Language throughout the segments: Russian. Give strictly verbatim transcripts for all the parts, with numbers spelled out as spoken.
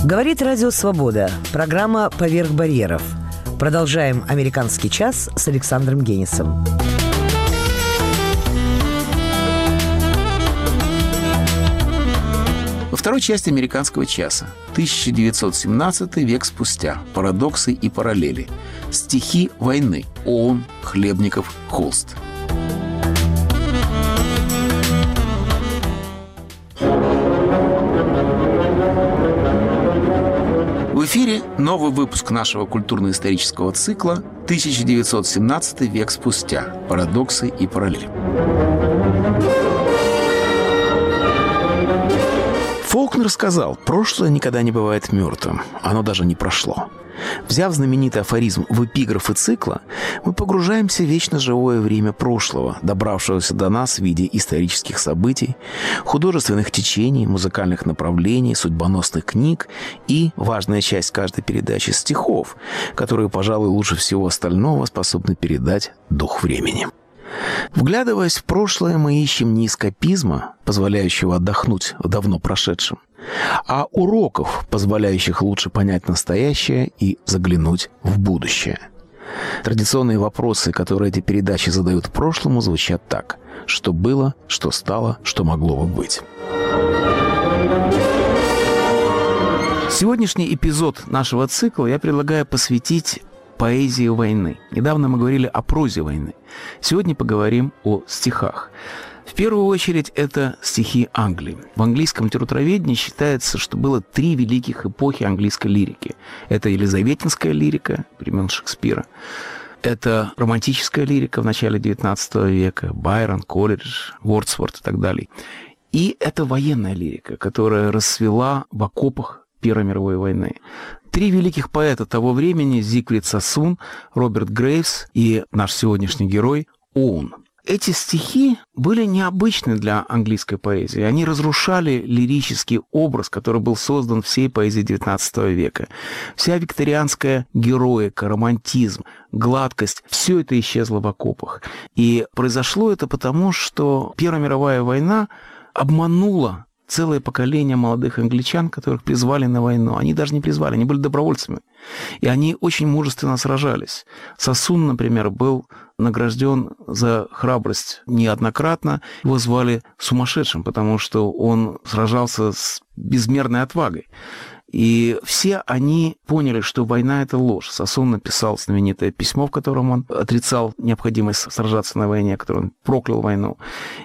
Говорит Радио Свобода. Программа «Поверх барьеров». Продолжаем «Американский час» с Александром Генисом. Во второй части «Американского часа» тысяча девятьсот семнадцатый, век спустя. Парадоксы и параллели. Стихи войны. ООН, Хлебников, Холст. В эфире новый выпуск нашего культурно-исторического цикла тысяча девятьсот семнадцатый, век спустя. Парадоксы и параллели. Фолкнер сказал: «Прошлое никогда не бывает мертвым, оно даже не прошло». Взяв знаменитый афоризм в эпиграфы цикла, мы погружаемся в вечно живое время прошлого, добравшегося до нас в виде исторических событий, художественных течений, музыкальных направлений, судьбоносных книг и, важная часть каждой передачи, стихов, которые, пожалуй, лучше всего остального способны передать дух времени. Вглядываясь в прошлое, мы ищем не эскапизма, позволяющего отдохнуть в давно прошедшем, а уроков, позволяющих лучше понять настоящее и заглянуть в будущее. Традиционные вопросы, которые эти передачи задают прошлому, звучат так: что было, что стало, что могло бы быть. Сегодняшний эпизод нашего цикла я предлагаю посвятить поэзии войны. Недавно мы говорили о прозе войны. Сегодня поговорим о стихах. В первую очередь, это стихи Англии. В английском литературоведении считается, что было три великих эпохи английской лирики. Это елизаветинская лирика времен Шекспира, это романтическая лирика в начале девятнадцатого века, Байрон, Колеридж, Вордсворт и так далее. И это военная лирика, которая расцвела в окопах Первой мировой войны. Три великих поэта того времени — Зигфрид Сосун, Роберт Грейвс и наш сегодняшний герой Оуэн. Эти стихи были необычны для английской поэзии. Они разрушали лирический образ, который был создан всей поэзией девятнадцатого века. Вся викторианская героика, романтизм, гладкость — все это исчезло в окопах. И произошло это потому, что Первая мировая война обманула целое поколение молодых англичан, которых призвали на войну. Они даже не призвали, они были добровольцами. И они очень мужественно сражались. Сосун, например, был награжден за храбрость неоднократно. Его звали сумасшедшим, потому что он сражался с безмерной отвагой. И все они поняли, что война — это ложь. Сосун написал знаменитое письмо, в котором он отрицал необходимость сражаться на войне, в котором он проклял войну.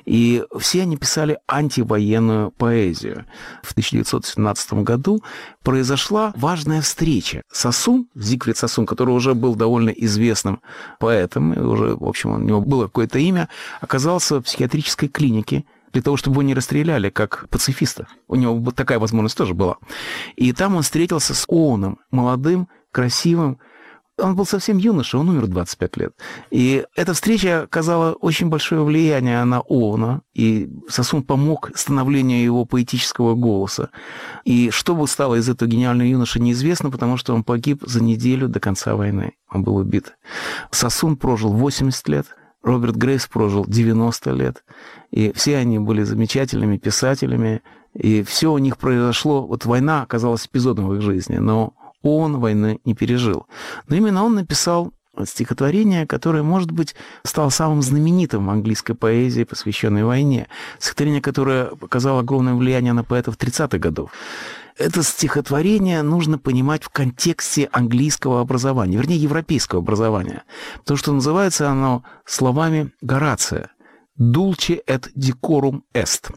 И все они писали антивоенную поэзию. В тысяча девятьсот семнадцатом году произошла важная встреча. Сосун, Зигфрид Сосун, который уже был довольно известным поэтом, и уже, в общем, у него было какое-то имя, оказался в психиатрической клинике для того, чтобы его не расстреляли как пацифиста. У него такая возможность тоже была. И там он встретился с Оуэном, молодым, красивым. Он был совсем юношей, он умер в двадцать пять лет. И эта встреча оказала очень большое влияние на Оуэна, и Сосун помог становлению его поэтического голоса. И что бы стало из этого гениального юноши, неизвестно, потому что он погиб за неделю до конца войны. Он был убит. Сосун прожил восемьдесят лет, Роберт Грейвс прожил девяносто лет, и все они были замечательными писателями, и все у них произошло, вот война оказалась эпизодом в их жизни, но он войны не пережил. Но именно он написал стихотворение, которое, может быть, стало самым знаменитым в английской поэзии, посвященной войне. Стихотворение, которое оказало огромное влияние на поэтов тридцатых годов. Это стихотворение нужно понимать в контексте английского образования, вернее, европейского образования. Потому что называется оно словами Горация «Dulce et decorum est».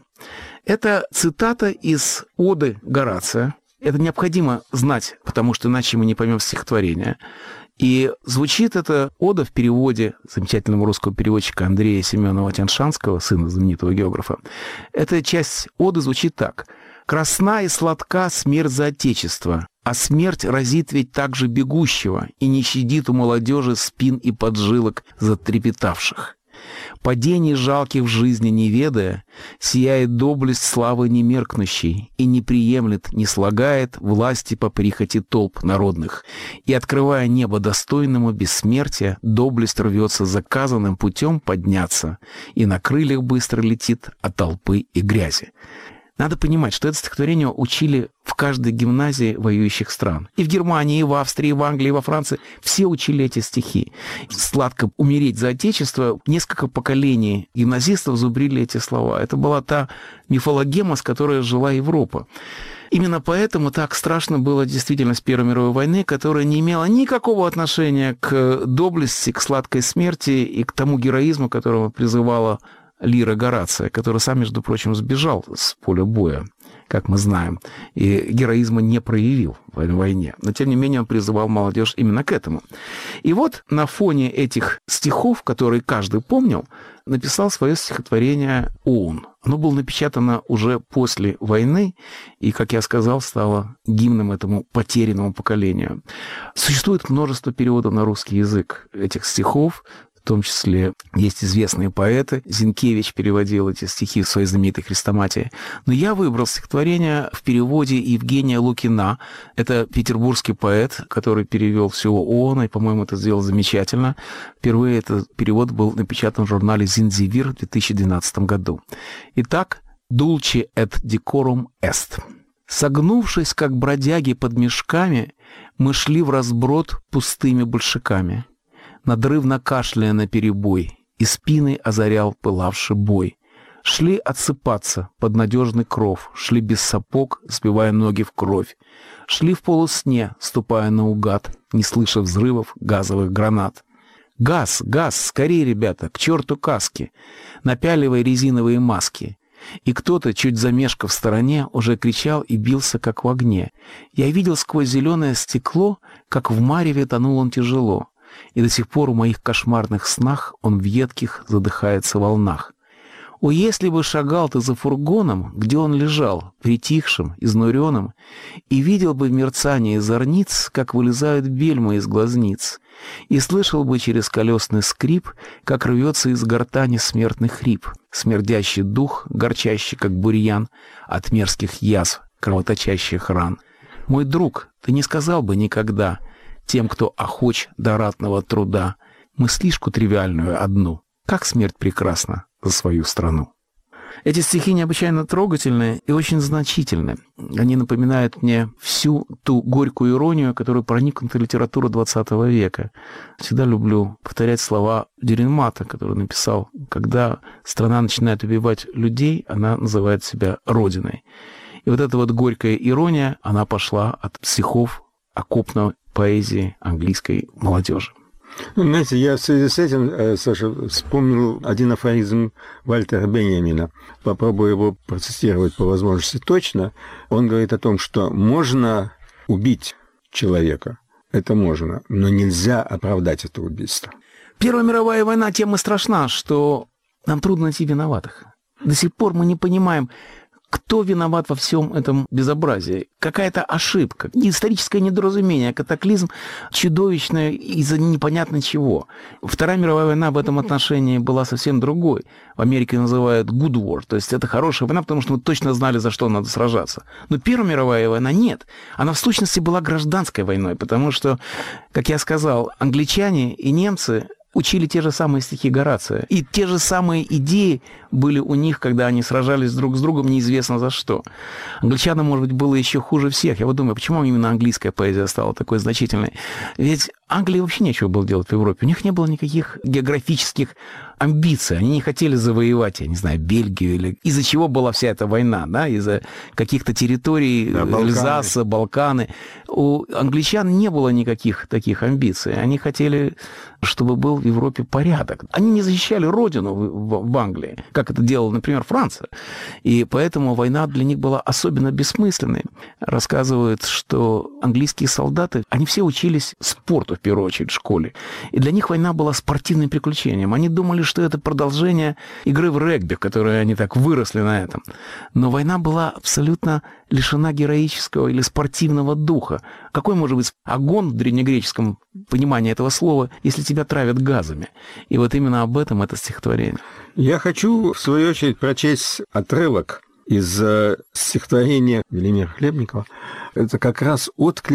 Это цитата из оды Горация. Это необходимо знать, потому что иначе мы не поймем стихотворение. И звучит эта ода в переводе замечательного русского переводчика Андрея Семенова-Тяньшанского, сына знаменитого географа. Эта часть оды звучит так: «Красна и сладка смерть за Отечество, а смерть разит ведь также бегущего и не щадит у молодежи спин и поджилок затрепетавших. Падений жалких в жизни не ведая, сияет доблесть славы немеркнущей и не приемлет, не слагает власти по прихоти толп народных, и, открывая небо достойному бессмертия, доблесть рвется заказанным путем подняться и на крыльях быстро летит от толпы и грязи». Надо понимать, что это стихотворение учили в каждой гимназии воюющих стран. И в Германии, и в Австрии, и в Англии, и во Франции. Все учили эти стихи. «Сладко умереть за Отечество». Несколько поколений гимназистов зубрили эти слова. Это была та мифологема, с которой жила Европа. Именно поэтому так страшно было действительно с Первой мировой войны, которая не имела никакого отношения к доблести, к сладкой смерти и к тому героизму, которого призывала Лира Горация, который сам, между прочим, сбежал с поля боя, как мы знаем, и героизма не проявил в войне. Но, тем не менее, он призывал молодежь именно к этому. И вот на фоне этих стихов, которые каждый помнил, написал свое стихотворение он. Оно было напечатано уже после войны и, как я сказал, стало гимном этому потерянному поколению. Существует множество переводов на русский язык этих стихов. В том числе есть известные поэты. Зинкевич переводил эти стихи в своей знаменитой «Хрестоматии». Но я выбрал стихотворение в переводе Евгения Лукина. Это петербургский поэт, который перевел всего ООН, и, по-моему, это сделал замечательно. Впервые этот перевод был напечатан в журнале «Зинзивир» в две тысячи двенадцатом году. Итак, «Dulce et decorum est». «Согнувшись, как бродяги под мешками, мы шли в разброд пустыми большаками. Надрывно кашляя наперебой, и спины озарял пылавший бой. Шли отсыпаться под надежный кров, шли без сапог, сбивая ноги в кровь. Шли в полусне, ступая наугад, не слыша взрывов газовых гранат. Газ, газ, скорее, ребята, к черту каски, напяливая резиновые маски. И кто-то, чуть замешкав в стороне, уже кричал и бился, как в огне. Я видел сквозь зеленое стекло, как в мареве тонул он тяжело. И до сих пор в моих кошмарных снах он в едких задыхается волнах. О, если бы шагал ты за фургоном, где он лежал, притихшим, изнуренным, и видел бы в мерцании зорниц, как вылезают бельмы из глазниц, и слышал бы через колесный скрип, как рвется из гортани смертный хрип, смердящий дух, горчащий, как бурьян, от мерзких язв, кровоточащих ран. Мой друг, ты не сказал бы никогда тем, кто охоч до ратного труда, мыслишку тривиальную одну, как смерть прекрасна за свою страну. Эти стихи необычайно трогательные и очень значительны. Они напоминают мне всю ту горькую иронию, которую проникнута литература двадцатого века. Всегда люблю повторять слова Дюрренмата, который написал: «Когда страна начинает убивать людей, она называет себя Родиной». И вот эта вот горькая ирония, она пошла от стихов окопной поэзии английской молодежи. Знаете, я в связи с этим, Саша, вспомнил один афоризм Вальтера Беньямина. Попробую его процитировать по возможности точно. Он говорит о том, что можно убить человека, это можно, но нельзя оправдать это убийство. Первая мировая война тем и страшна, что нам трудно найти виноватых. До сих пор мы не понимаем, кто виноват во всем этом безобразии. Какая-то ошибка, историческое недоразумение, катаклизм чудовищный из-за непонятно чего. Вторая мировая война в этом отношении была совсем другой. В Америке называют good war, то есть это хорошая война, потому что мы точно знали, за что надо сражаться. Но Первая мировая война нет. Она в сущности была гражданской войной, потому что, как я сказал, англичане и немцы учили те же самые стихи Горация. И те же самые идеи были у них, когда они сражались друг с другом неизвестно за что. Англичанам, может быть, было еще хуже всех. Я вот думаю, почему именно английская поэзия стала такой значительной? Ведь Англии вообще нечего было делать в Европе. У них не было никаких географических амбиций. Они не хотели завоевать, я не знаю, Бельгию. Или... Из-за чего была вся эта война? Да? Из-за каких-то территорий, да, Балканы. Эльзаса, Балканы. У англичан не было никаких таких амбиций. Они хотели, чтобы был в Европе порядок. Они не защищали родину в, в, в Англии, как это делала, например, Франция. И поэтому война для них была особенно бессмысленной. Рассказывают, что английские солдаты, они все учились спорту, в первую очередь, в школе. И для них война была спортивным приключением. Они думали, что это продолжение игры в регби, в которой они так выросли на этом. Но война была абсолютно лишена героического или спортивного духа. Какой может быть огонь в древнегреческом понимании этого слова, если тебя травят газами? И вот именно об этом это стихотворение. Я хочу, в свою очередь, прочесть отрывок из стихотворения Велимира Хлебникова. Это как раз отклик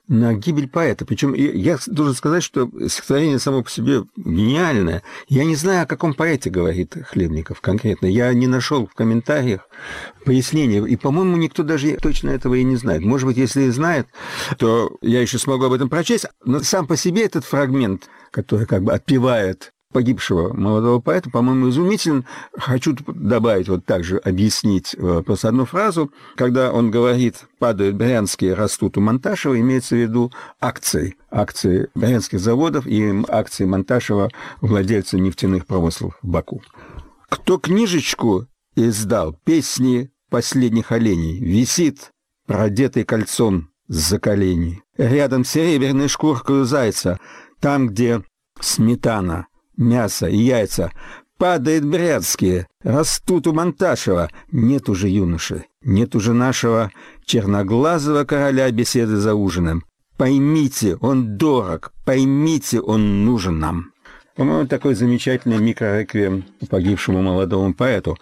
на гибель поэта. Причем я должен сказать, что стихотворение само по себе гениальное. Я не знаю, о каком поэте говорит Хлебников конкретно. Я не нашел в комментариях пояснения. И, по-моему, никто даже точно этого и не знает. Может быть, если и знает, то я еще смогу об этом прочесть. Но сам по себе этот фрагмент, который как бы отпевает погибшего молодого поэта, по-моему, изумителен. Хочу добавить, вот также объяснить просто одну фразу. Когда он говорит «падают брянские, растут у Монташева», имеется в виду акции. Акции брянских заводов и акции Монташева, владельца нефтяных промыслов в Баку. Кто книжечку издал «Песни последних оленей», висит, продетый кольцом с-за коленей. Рядом с серебряной шкуркой зайца, там, где сметана, мясо и яйца, падает брянские, растут у Монташева. Нет уже юноши, нет уже нашего черноглазого короля беседы за ужином. Поймите, он дорог, поймите, он нужен нам. По-моему, такой замечательный микрореквием погибшему молодому поэту.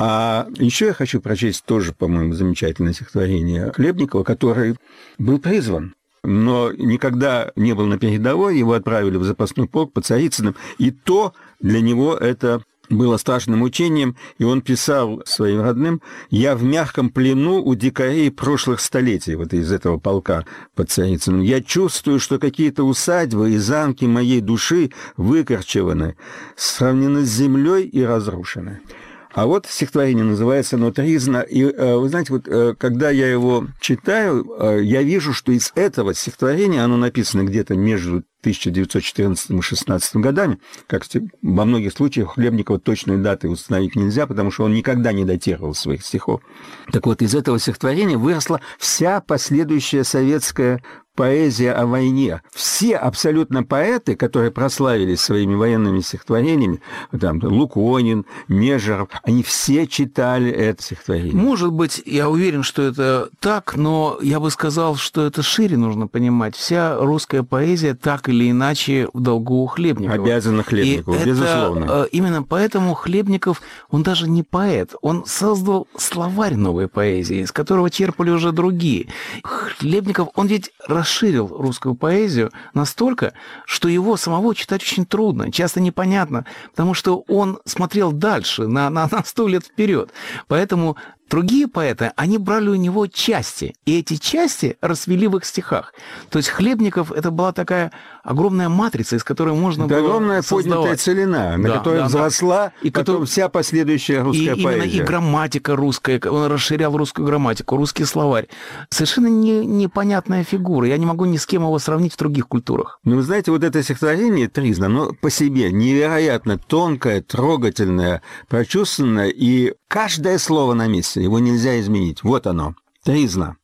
А еще я хочу прочесть тоже, по-моему, замечательное стихотворение Хлебникова, который был призван, но никогда не был на передовой, его отправили в запасной полк под Царицыным, и то для него это было страшным мучением, и он писал своим родным: «Я в мягком плену у дикарей прошлых столетий», вот из этого полка под Царицыным. «Я чувствую, что какие-то усадьбы и замки моей души выкорчеваны, сравнены с землей и разрушены». А вот стихотворение называется «Но тризна». И вы знаете, вот когда я его читаю, я вижу, что из этого стихотворения, оно написано где-то между тысяча девятьсот четырнадцатым и шестнадцатым годами, как во многих случаях Хлебникова точной даты установить нельзя, потому что он никогда не датировал своих стихов. Так вот, из этого стихотворения выросла вся последующая советская поэзия о войне. Все абсолютно поэты, которые прославились своими военными стихотворениями, там, Луконин, Межеров, они все читали это стихотворение. Может быть, я уверен, что это так, но я бы сказал, что это шире нужно понимать. Вся русская поэзия так или иначе в долгу у Хлебникова. Обязана Хлебникову, и безусловно. Это, именно поэтому Хлебников, он даже не поэт, он создал словарь новой поэзии, из которого черпали уже другие. Хлебников, он ведь расширил русскую поэзию настолько, что его самого читать очень трудно, часто непонятно, потому что он смотрел дальше, на, на, на сто лет вперед. Поэтому другие поэты, они брали у него части, и эти части расвели в их стихах. То есть Хлебников — это была такая огромная матрица, из которой можно это было огромная создавать. поднятая целина, на да, которой да, да. взросла и потом который... вся последующая русская и поэзия. Именно и грамматика русская, он расширял русскую грамматику, русский словарь. Совершенно не, непонятная фигура. Я не могу ни с кем его сравнить в других культурах. Ну, вы знаете, вот это стихотворение «Тризна», оно по себе невероятно тонкое, трогательное, прочувственное, и каждое слово на месте, его нельзя изменить. Вот оно. Тризна.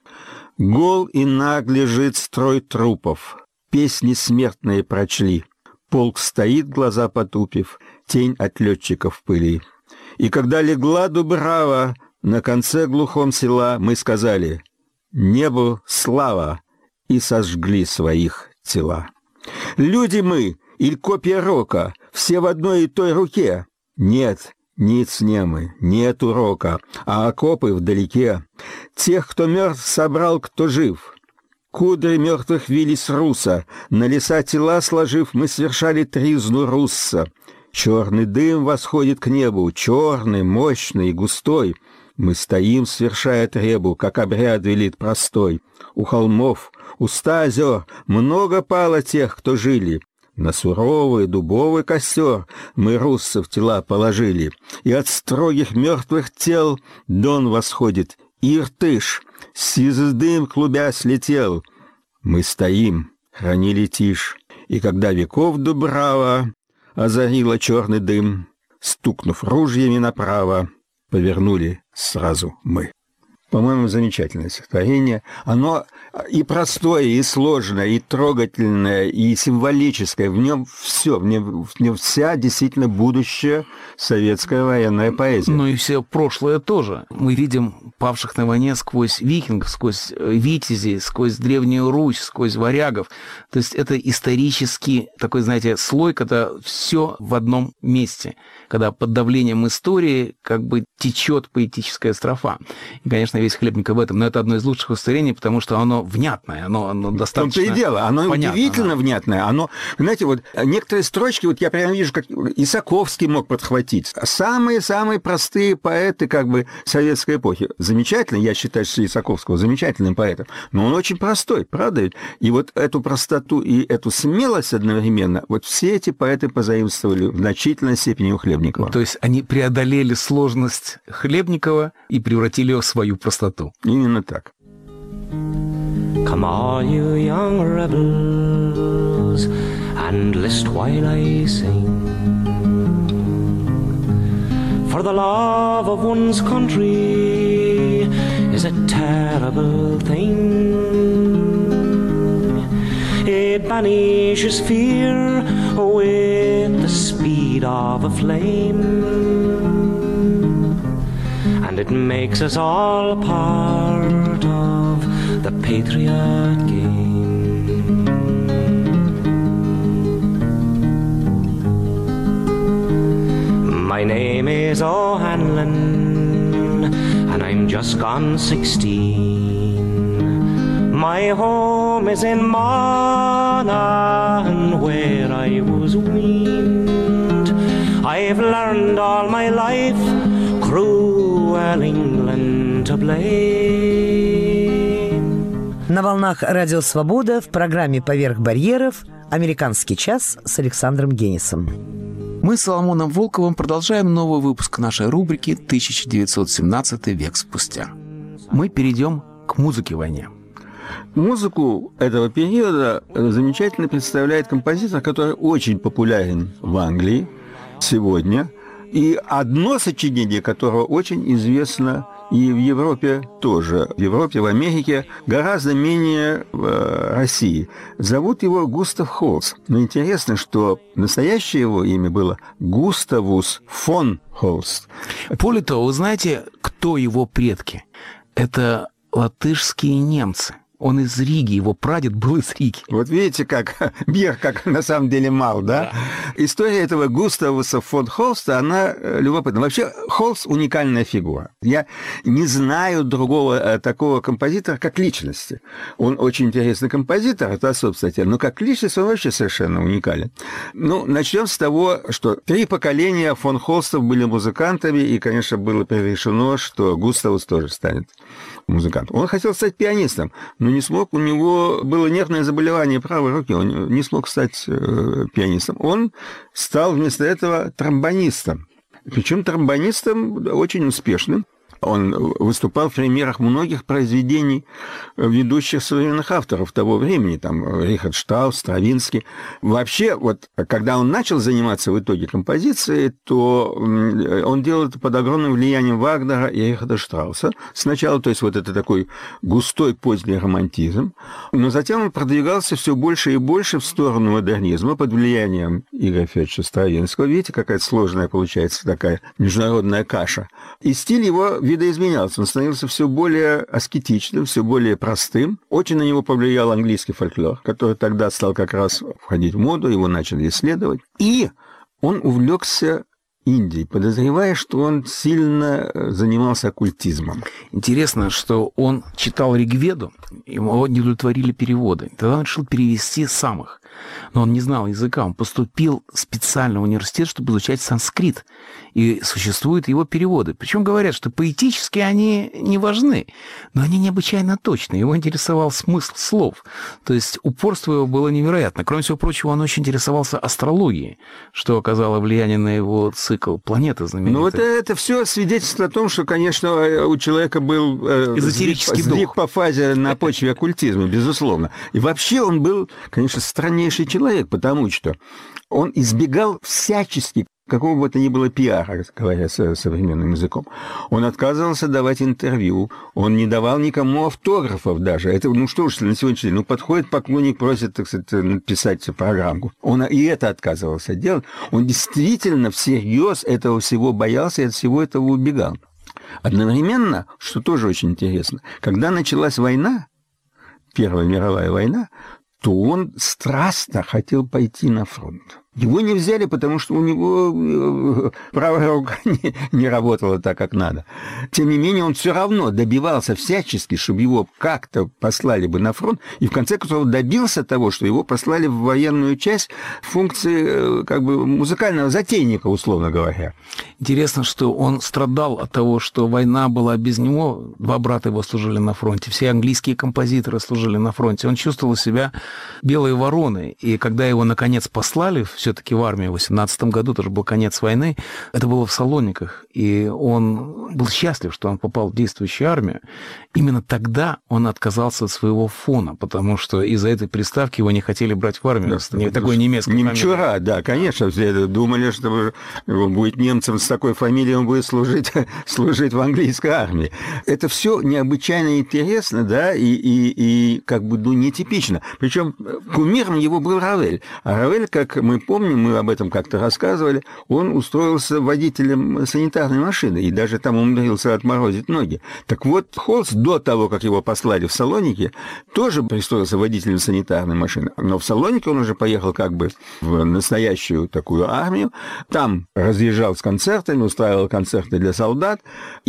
Гол и наг лежит строй трупов, песни смертные прочли. Полк стоит, глаза потупив, тень от летчиков в пыли. И когда легла Дубрава на конце глухом села, мы сказали: «Небу слава!» и сожгли своих тела. Люди мы, иль копья рока, все в одной и той руке. Нет, ниц немы, нет урока, а окопы вдалеке. Тех, кто мертв, собрал, кто жив. Кудри мертвых вились руса, на леса тела сложив, мы совершали тризну русса. Черный дым восходит к небу, черный, мощный и густой. Мы стоим, свершая требу, как обряд велит простой. У холмов, у ста озер много пало тех, кто жили. На суровый дубовый костер мы руссов тела положили, и от строгих мертвых тел Дон восходит, Иртыш, сизый дым клубя слетел. Мы стоим, хранили тишь, и когда веков Дубрава озарила черный дым, стукнув ружьями направо, повернули сразу мы. По-моему, замечательное стихотворение. Оно и простое, и сложное, и трогательное, и символическое. В нем все, в нем, в нем вся действительно будущая советская военная поэзия. Ну и все прошлое тоже. Мы видим павших на войне сквозь викингов, сквозь витязей, сквозь Древнюю Русь, сквозь варягов. То есть это исторический такой, знаете, слой, когда все в одном месте. когда под давлением истории как бы течет поэтическая строфа. И, конечно, весь Хлебников в этом. Но это одно из лучших выступлений, потому что оно внятное, оно, оно достаточно. В том-то и дело, оно понятно, удивительно да. внятное. Оно, знаете, вот некоторые строчки, вот я прямо вижу, как Исаковский мог подхватить. Самые-самые простые поэты как бы советской эпохи. Замечательно, я считаю, что Исаковского замечательным поэтом, но он очень простой, правда ведь? И вот эту простоту и эту смелость одновременно, вот все эти поэты позаимствовали в значительной степени у Хлебникова. То есть они преодолели сложность Хлебникова и превратили ее в свою простоту. Именно так. Come all you young rebels and list while I sing. For the love of one's country is a terrible thing. It banishes fear with the speed of a flame, and it makes us all part of the patriot game. My name is O'Hanlon, and I'm just gone sixteen. My home is in Monaghan, where I was weaned. I've learned all my life cruel England to blame. На волнах Радио Свобода в программе «Поверх барьеров» «Американский час» с Александром Генисом. Мы с Соломоном Волковым продолжаем новый выпуск нашей рубрики «тысяча девятьсот семнадцатый век спустя». Мы перейдем к музыке в войне. Музыку этого периода замечательно представляет композитор, который очень популярен в Англии сегодня, и одно сочинение которого очень известно и в Европе тоже. В Европе, в Америке гораздо менее в России. Зовут его Густав Холст. Но интересно, что настоящее его имя было Густавус фон Холст. Более того, вы знаете, кто его предки? Это латышские немцы. Он из Риги, его прадед был из Риги. Вот видите, как мир, как на самом деле мал, да? да? История этого Густавуса фон Холста, она любопытна. Вообще, Холст – уникальная фигура. Я не знаю другого такого композитора, как личности. Он очень интересный композитор, это особая статья, но как личность он вообще совершенно уникален. Ну, начнем с того, что три поколения фон Холстов были музыкантами, и, конечно, было решено, что Густавус тоже станет музыкантом. Он хотел стать пианистом, но не смог, у него было нервное заболевание правой руки, он не смог стать э, пианистом. Он стал вместо этого тромбонистом. Причем тромбонистом очень успешным. Он выступал в премьерах многих произведений ведущих современных авторов того времени, там Рихард Штраус, Стравинский. Вообще, вот когда он начал заниматься в итоге композицией, то он делал это под огромным влиянием Вагнера и Рихарда Штрауса. Сначала, то есть вот это такой густой поздний романтизм, но затем он продвигался все больше и больше в сторону модернизма под влиянием Игоря Федоровича Стравинского. Видите, какая сложная получается такая международная каша. И стиль его видоизменялся. Он становился все более аскетичным, все более простым. Очень на него повлиял английский фольклор, который тогда стал как раз входить в моду, его начали исследовать. И он увлекся Индией, подозревая, что он сильно занимался оккультизмом. Интересно, что он читал Ригведу, ему не удовлетворили переводы. Тогда он решил перевести самых. Но он не знал языка, он поступил специально в университет, чтобы изучать санскрит. И существуют его переводы. Причем говорят, что поэтически они не важны, но они необычайно точны. Его интересовал смысл слов. То есть упорство его было невероятно. Кроме всего прочего, он очень интересовался астрологией, что оказало влияние на его цикл «Планеты» знаменитый. Ну, это, это все свидетельство о том, что, конечно, у человека был э, эзотерический сдвиг, дух. сдвиг по фазе на почве оккультизма, безусловно. И вообще он был, конечно, страннейший человек, потому что он избегал всячески какого бы то ни было пиара, говоря современным языком. Он отказывался давать интервью, он не давал никому автографов даже. Это, ну что ж, на сегодняшний день, ну подходит поклонник, просит, так сказать, написать программку. Он и это отказывался делать. Он действительно всерьез этого всего боялся и от всего этого убегал. Одновременно, что тоже очень интересно, когда началась война, Первая мировая война, то он страстно хотел пойти на фронт. Его не взяли, потому что у него правая рука не, не работала так, как надо. Тем не менее, он все равно добивался всячески, чтобы его как-то послали бы на фронт, и в конце концов добился того, что его послали в военную часть в функции как бы музыкального затейника, условно говоря. Интересно, что он страдал от того, что война была без него. Два брата его служили на фронте, все английские композиторы служили на фронте. Он чувствовал себя белой вороной, и когда его, наконец, послали все-таки в армию в восемнадцатом году, тоже был конец войны, это было в Салониках, и он был счастлив, что он попал в действующую армию. Именно тогда он отказался от своего фона, потому что из-за этой приставки его не хотели брать в армию. Да, не такой немецкий немчура, да, конечно, все думали, что он будет немцем с такой фамилией, он будет служить, служить в английской армии. Это все необычайно интересно, да, и, и, и как бы ну, нетипично. Причем кумиром его был Равель. А Равель, как мы помним, мы об этом как-то рассказывали, он устроился водителем санитарной машины и даже там умудрился отморозить ноги. Так вот, Холст до того, как его послали в Салоники, тоже пристроился водителем санитарной машины. Но в Салоники он уже поехал как бы в настоящую такую армию. Там разъезжал с концертами, устраивал концерты для солдат.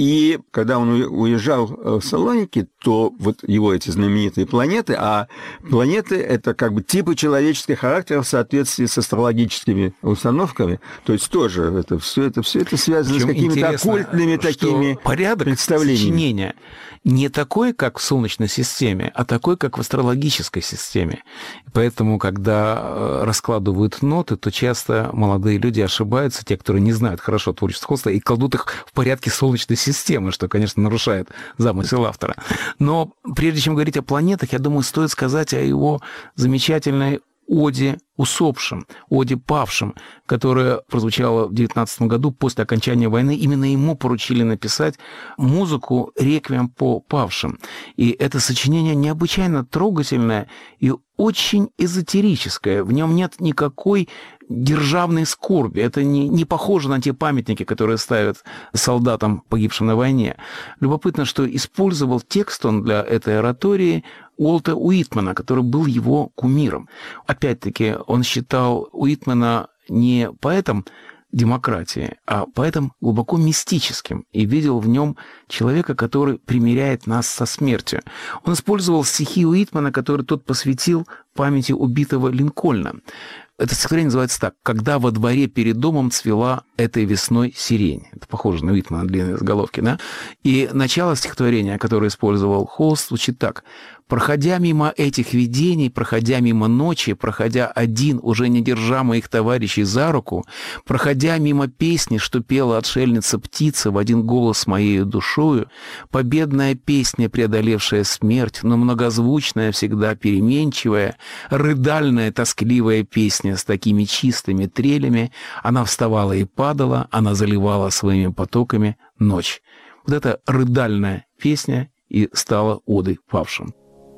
И когда он уезжал в Салоники, то вот его эти знаменитые планеты, а планеты — это как бы типы человеческих характеров в соответствии с астрологическими установками. То есть тоже это все это, все это связано Причем с какими-то оккультными такими порядок представлениями. Сочинения не такой, как в Солнечной системе, а такой, как в астрологической системе. Поэтому, когда раскладывают ноты, то часто молодые люди ошибаются, те, которые не знают хорошо творчество Холста, и кладут их в порядке Солнечной системы, что, конечно, нарушает замысел автора. Но прежде чем говорить о планетах, я думаю, стоит сказать о его замечательной оде усопшим, оде павшим, которая прозвучала в девятнадцатом году после окончания войны. Именно ему поручили написать музыку «Реквием по павшим». И это сочинение необычайно трогательное и очень эзотерическое. В нем нет никакой державной скорби. Это не, не похоже на те памятники, которые ставят солдатам, погибшим на войне. Любопытно, что использовал текст он для этой оратории Уолта Уитмана, который был его кумиром. Опять-таки, он считал Уитмана не поэтом демократии, а поэтом глубоко мистическим, и видел в нем человека, который примиряет нас со смертью. Он использовал стихи Уитмана, которые тот посвятил памяти убитого Линкольна. Это стихотворение называется так: «Когда во дворе перед домом цвела этой весной сирень». Это похоже на Уитмана, длинные заголовки, да? И начало стихотворения, которое использовал Холст, звучит так: «Проходя мимо этих видений, проходя мимо ночи, проходя один, уже не держа моих товарищей за руку, проходя мимо песни, что пела отшельница-птица в один голос моею душою, победная песня, преодолевшая смерть, но многозвучная, всегда переменчивая, рыдальная, тоскливая песня с такими чистыми трелями, она вставала и падала, она заливала своими потоками ночь». Вот эта рыдальная песня и стала одой павшим.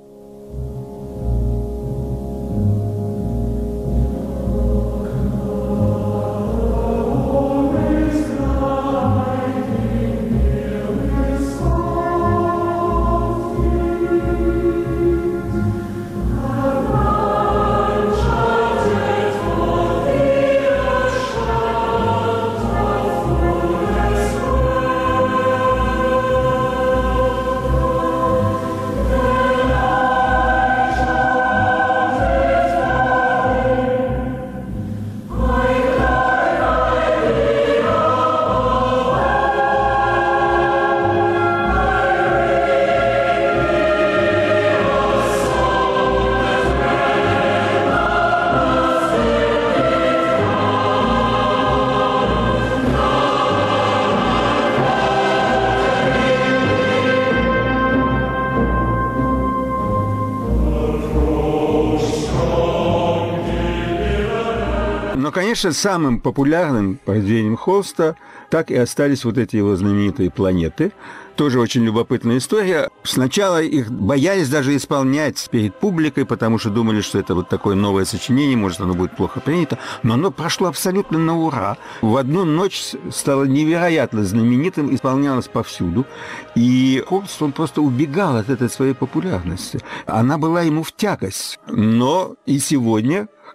Конечно, самым популярным произведением Холста так и остались вот эти его знаменитые планеты. Тоже очень любопытная история. Сначала их боялись даже исполнять перед публикой, потому что думали, что это вот такое новое сочинение, может, оно будет плохо принято. Но оно прошло абсолютно на ура. В одну ночь стало невероятно знаменитым, исполнялось повсюду. И Холст, он просто убегал от этой своей популярности. Она была ему в тягость. Но и сегодня,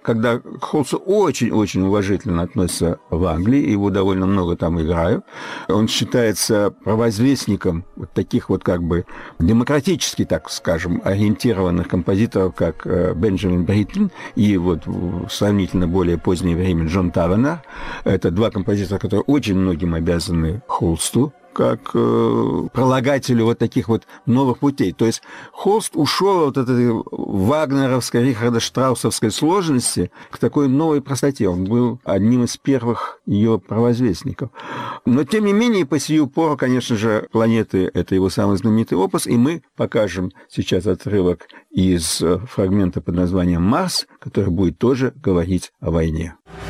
когда к Холсту очень-очень уважительно относятся в Англии, его довольно много там играют. Он считается провозвестником вот таких вот как бы демократически, так скажем, ориентированных композиторов, как Бенджамин Бриттон и вот в сравнительно более позднее время Джон Тавенер. Это два композитора, которые очень многим обязаны Холсту, как э, пролагателю вот таких вот новых путей. То есть Холст ушел от этой вагнеровской, Рихарда Штраусовской сложности к такой новой простоте. Он был одним из первых ее провозвестников. Но, тем не менее, по сию пору, конечно же, «Планеты» — это его самый знаменитый опус, и мы покажем сейчас отрывок из фрагмента под названием «Марс», который будет тоже говорить о войне.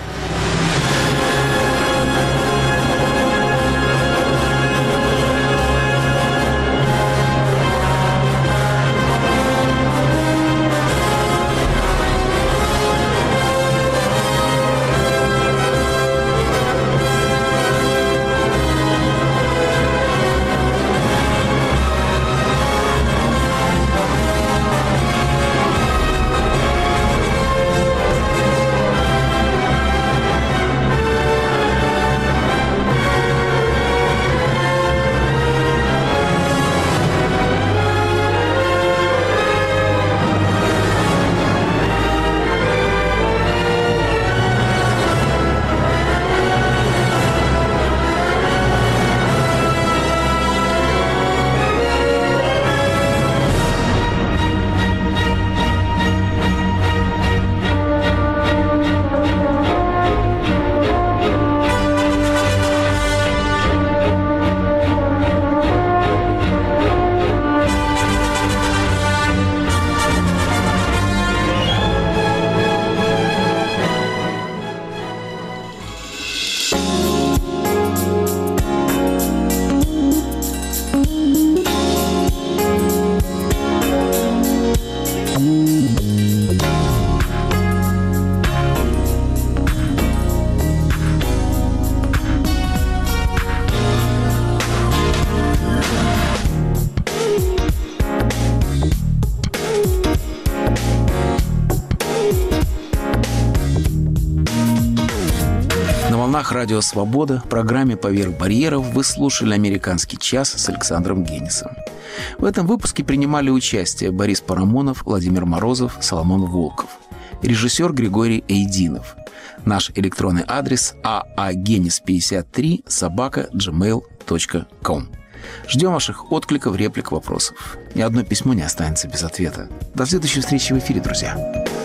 Радио «Свобода» в программе «Поверх барьеров» вы слушали «Американский час» с Александром Генисом. В этом выпуске принимали участие Борис Парамонов, Владимир Морозов, Соломон Волков, режиссер Григорий Эйдинов. Наш электронный адрес аагенис пятьдесят три собака джимейл точка ком. Ждем ваших откликов, реплик, вопросов. Ни одно письмо не останется без ответа. До следующей встречи в эфире, друзья.